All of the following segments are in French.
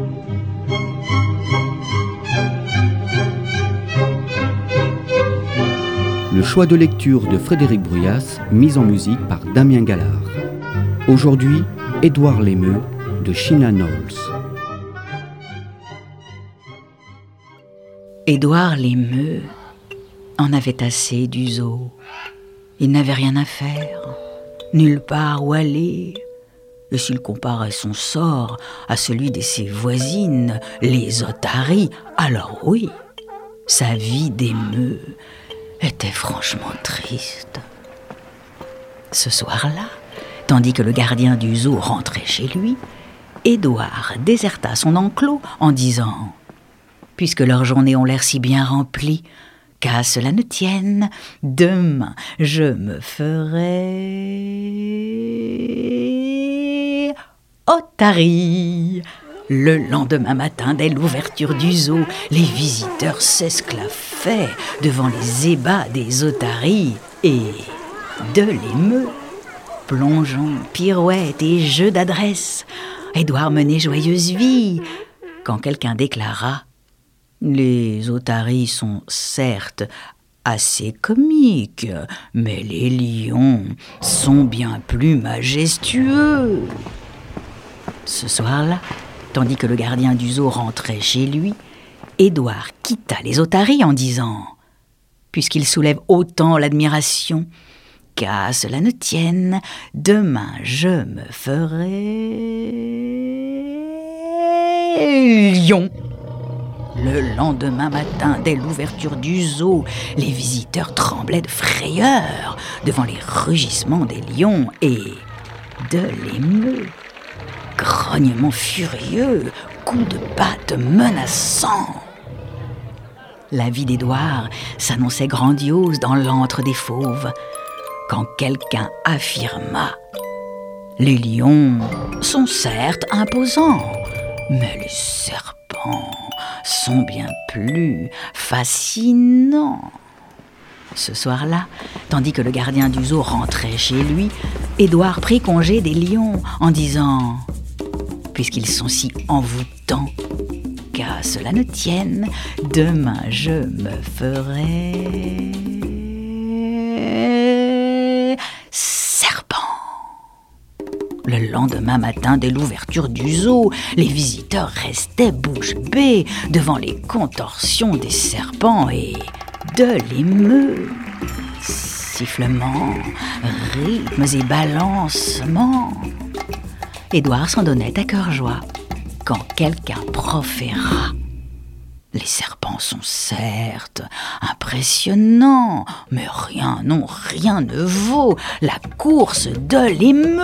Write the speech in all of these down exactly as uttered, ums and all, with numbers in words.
Le choix de lecture de Frédéric Bruyas, mis en musique par Damien Gallard. Aujourd'hui, Édouard Lémeux de Sheena Knowles. Édouard Lémeux en avait assez du zoo. Il n'avait rien à faire, nulle part où aller. Et s'il comparait son sort à celui de ses voisines, les otaries, alors oui, sa vie d'émeu était franchement triste. Ce soir-là, tandis que le gardien du zoo rentrait chez lui, Édouard déserta son enclos en disant « Puisque leurs journées ont l'air si bien remplies, qu'à cela ne tienne, demain je me ferai otarie !» Le lendemain matin, dès l'ouverture du zoo, les visiteurs s'esclaffaient devant les ébats des otaries et de l'émeu. Plongeons, pirouettes et jeux d'adresse, Édouard menait joyeuse vie, quand quelqu'un déclara « Les otaries sont certes assez comiques, mais les lions sont bien plus majestueux. » Ce soir-là, tandis que le gardien du zoo rentrait chez lui, Édouard quitta les otaries en disant « Puisqu'ils soulèvent autant l'admiration, qu'à cela ne tienne, demain je me ferai lion !» Le lendemain matin, dès l'ouverture du zoo, les visiteurs tremblaient de frayeur devant les rugissements des lions et de l'émeu. Grognements furieux, coups de patte menaçants. La vie d'Édouard s'annonçait grandiose dans l'antre des fauves, quand quelqu'un affirma « Les lions sont certes imposants, mais les serpents sont bien plus fascinants. » Ce soir-là, tandis que le gardien du zoo rentrait chez lui, Édouard prit congé des lions en disant « Puisqu'ils sont si envoûtants, qu'à cela ne tienne, demain je me ferai serpent. » Le lendemain matin, dès l'ouverture du zoo, les visiteurs restaient bouche bée devant les contorsions des serpents et de l'émeu. Sifflements, rythmes et balancements. Édouard s'en donnait à cœur joie quand quelqu'un proféra « Les serpents sont certes impressionnants, mais rien, non, rien ne vaut la course de l'émeu. »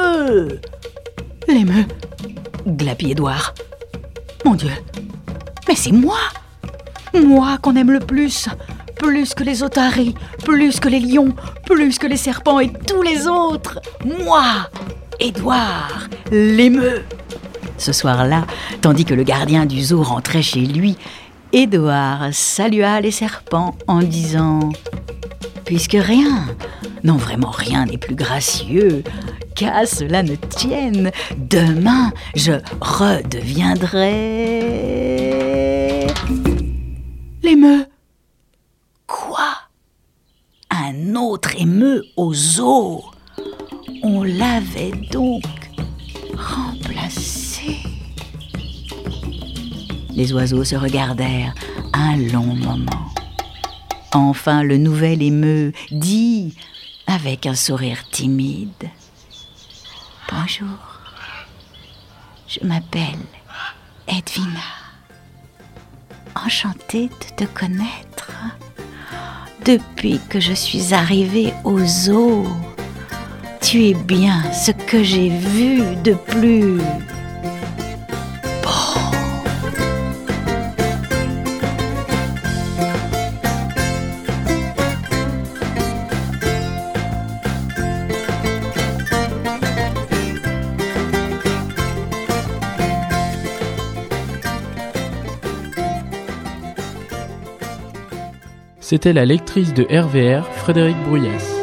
L'émeu, glapit Édouard. Mon Dieu, mais c'est moi, moi qu'on aime le plus, plus que les otaries, plus que les lions, plus que les serpents et tous les autres. Moi, Édouard Lémeux. Ce soir-là, tandis que le gardien du zoo rentrait chez lui, Édouard salua les serpents en disant « Puisque rien, non vraiment rien n'est plus gracieux, qu'à cela ne tienne, demain je redeviendrai l'émeu. » Quoi ? Un autre émeu au zoo ? On l'avait donc remplacé. Les oiseaux se regardèrent un long moment. Enfin, le nouvel émeu dit, avec un sourire timide, « Bonjour, je m'appelle Edwina. Enchantée de te connaître. Depuis que je suis arrivée au zoo, tu es bien ce que j'ai vu de plus beau. » C'était la lectrice de R V R, Frédéric Bruyas.